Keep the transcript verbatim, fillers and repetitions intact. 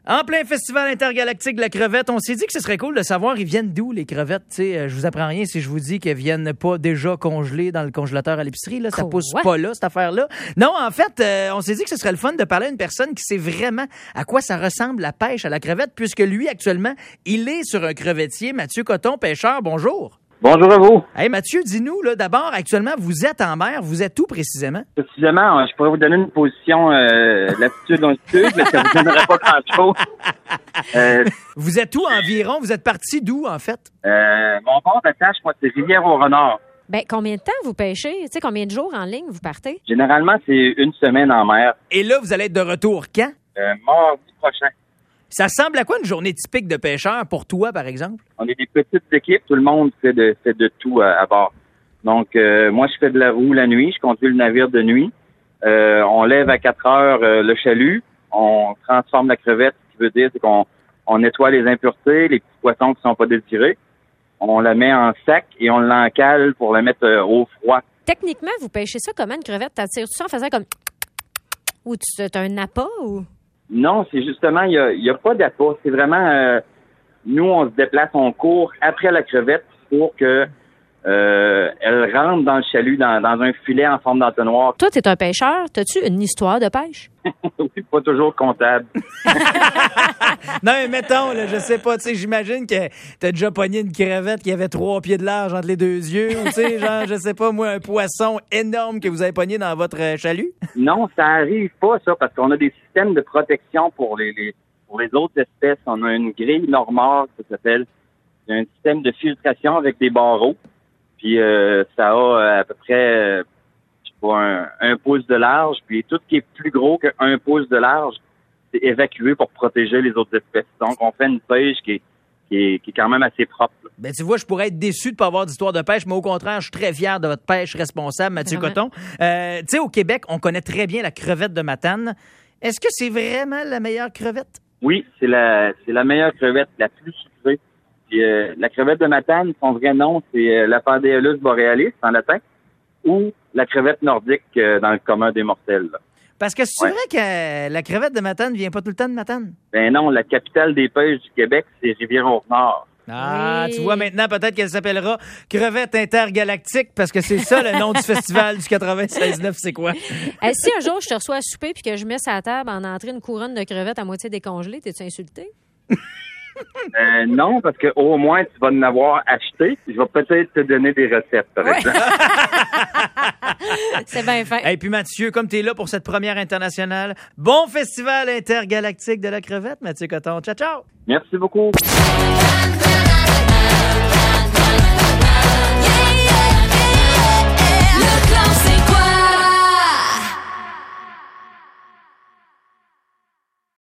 En plein festival intergalactique de la crevette, on s'est dit que ce serait cool de savoir ils viennent d'où les crevettes. T'sais, euh, je vous apprends rien si je vous dis qu'elles viennent pas déjà congelées dans le congélateur à l'épicerie. Là, ça Quoi? pousse pas là, cette affaire-là. Non, en fait, euh, on s'est dit que ce serait le fun de parler à une personne qui sait vraiment à quoi ça ressemble la pêche à la crevette, puisque lui, actuellement, il est sur un crevettier. Mathieu Coton, pêcheur, bonjour. Bonjour à vous. Hey Mathieu, dis-nous, là, d'abord, actuellement, vous êtes en mer. Vous êtes où précisément? Précisément, je pourrais vous donner une position euh, latitude, longitude, mais ça vous donnerait pas grand-chose. Euh, Vous êtes où environ? Vous êtes parti d'où, en fait? euh, mon port d'attache, moi, c'est Rivière-au-Renard. Ben, combien de temps vous pêchez? Tu sais, combien de jours en ligne vous partez? Généralement, c'est une semaine en mer. Et là, vous allez être de retour quand? Euh, mardi prochain. Ça ressemble à quoi une journée typique de pêcheur pour toi, par exemple? On est des petites équipes, tout le monde fait de, fait de tout à, à bord. Donc, euh, moi, je fais de la roue la nuit, je conduis le navire de nuit. Euh, on lève à quatre heures euh, le chalut, on transforme la crevette, ce qui veut dire c'est qu'on on nettoie les impuretés, les petits poissons qui sont pas désirés. On la met en sac et on l'encale pour la mettre euh, au froid. Techniquement, vous pêchez ça comment une crevette? T'attires-tu ça en faisant comme... Ou tu as un appât ou... Non, c'est justement, il y a, y a pas d'appât. C'est vraiment, euh, nous, on se déplace, on court après la crevette pour que euh, elle rentre dans le chalut, dans, dans un filet en forme d'entonnoir. Toi, t'es un pêcheur. T'as-tu une histoire de pêche? Oui, pas toujours comptable. Non, mais mettons, là, je sais pas, tu sais, j'imagine que t'as déjà pogné une crevette qui avait trois pieds de large entre les deux yeux, ou tu sais, genre, je sais pas, moi, un poisson énorme que vous avez pogné dans votre euh, chalut. Non, ça arrive pas, ça, parce qu'on a des systèmes de protection pour les, les pour les autres espèces. On a une grille normale, ça s'appelle. Il y a un système de filtration avec des barreaux. Puis euh, ça a euh, à peu près euh, je sais pas, un, un pouce de large. Puis tout ce qui est plus gros qu'un pouce de large, c'est évacué pour protéger les autres espèces. Donc, on fait une pêche qui est, qui est, qui est quand même assez propre. Là. Ben, tu vois, je pourrais être déçu de pas avoir d'histoire de pêche, mais au contraire, je suis très fier de votre pêche responsable, Mathieu Vraiment. Coton. Euh, tu sais, au Québec, on connaît très bien la crevette de Matane. Est-ce que c'est vraiment la meilleure crevette? Oui, c'est la c'est la meilleure crevette, la plus sucrée. Puis, euh, la crevette de Matane, son vrai nom, c'est euh, la Pandéolus borealis en latin, ou la crevette nordique euh, dans le commun des mortels. Là. Parce que c'est Ouais. vrai que la crevette de Matane vient pas tout le temps de Matane. Ben non, la capitale des pêches du Québec, c'est Rivière-au-Renard. Ah, Oui. tu vois, maintenant, peut-être qu'elle s'appellera Crevette intergalactique, parce que c'est ça le nom du festival du quatre-vingt-seize neuf, c'est quoi? Hey, si un jour je te reçois à souper puis que je mets sur la table en entrée une couronne de crevettes à moitié décongelée, t'es-tu insulté? Euh, non, parce que au moins, tu vas en avoir acheté. Je vais peut-être te donner des recettes, par Ouais. exemple. C'est bien fin. Et puis Mathieu, comme tu es là pour cette première internationale, bon festival intergalactique de la crevette, Mathieu Coton. Ciao, ciao! Merci beaucoup.